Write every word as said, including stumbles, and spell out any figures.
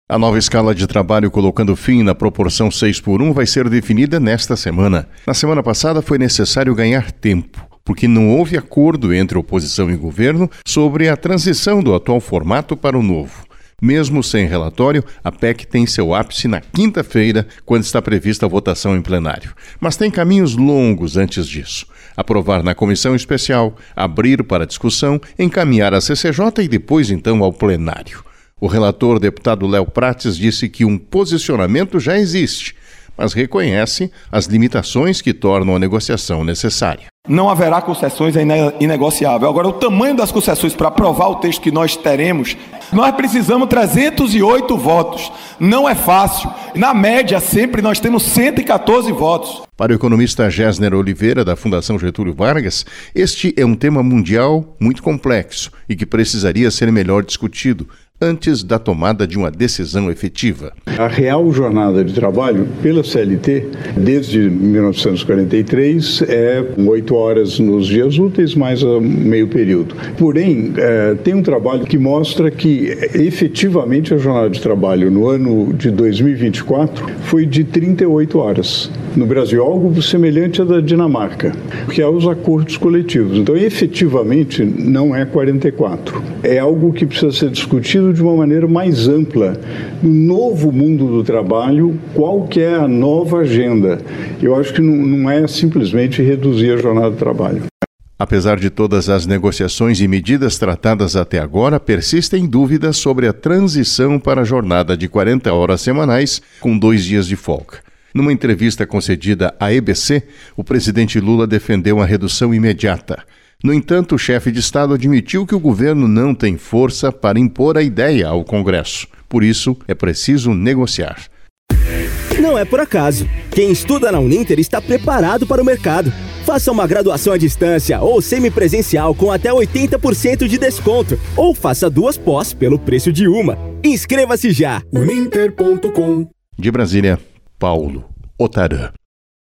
A nova escala de trabalho colocando fim na proporção seis por um vai ser definida nesta semana. Na semana passada foi necessário ganhar tempo, porque não houve acordo entre oposição e governo sobre a transição do atual formato para o novo. Mesmo sem relatório, a P E C tem seu ápice na quinta-feira, quando está prevista a votação em plenário. Mas tem caminhos longos antes disso. Aprovar na comissão especial, abrir para discussão, encaminhar à C C J e depois então ao plenário. O relator, deputado Léo Prates, disse que um posicionamento já existe, mas reconhece as limitações que tornam a negociação necessária. Não haverá concessões, é inegociável. Agora, o tamanho das concessões para aprovar o texto que nós teremos, nós precisamos de trezentos e oito votos. Não é fácil. Na média, sempre nós temos cento e quatorze votos. Para o economista Gessner Oliveira, da Fundação Getúlio Vargas, este é um tema mundial muito complexo e que precisaria ser melhor discutido antes da tomada de uma decisão efetiva. A real jornada de trabalho pela C L T, desde mil novecentos e quarenta e três, é oito horas nos dias úteis, mais meio período. Porém, é, tem um trabalho que mostra que, efetivamente, a jornada de trabalho no ano de dois mil e vinte e quatro foi de trinta e oito horas. No Brasil, algo semelhante à da Dinamarca, que é os acordos coletivos. Então, efetivamente, não é quarenta e quatro. É algo que precisa ser discutido de uma maneira mais ampla. No novo mundo do trabalho, qual que é a nova agenda? Eu acho que não, não é simplesmente reduzir a jornada de trabalho. Apesar de todas as negociações e medidas tratadas até agora, persistem dúvidas sobre a transição para a jornada de quarenta horas semanais com dois dias de folga. Numa entrevista concedida à E B C, o presidente Lula defendeu a redução imediata. No entanto, o chefe de Estado admitiu que o governo não tem força para impor a ideia ao Congresso. Por isso, é preciso negociar. Não é por acaso. Quem estuda na Uninter está preparado para o mercado. Faça uma graduação à distância ou semipresencial com até oitenta por cento de desconto. Ou faça duas pós pelo preço de uma. Inscreva-se já! uninter ponto com. De Brasília, Paulo Otarã.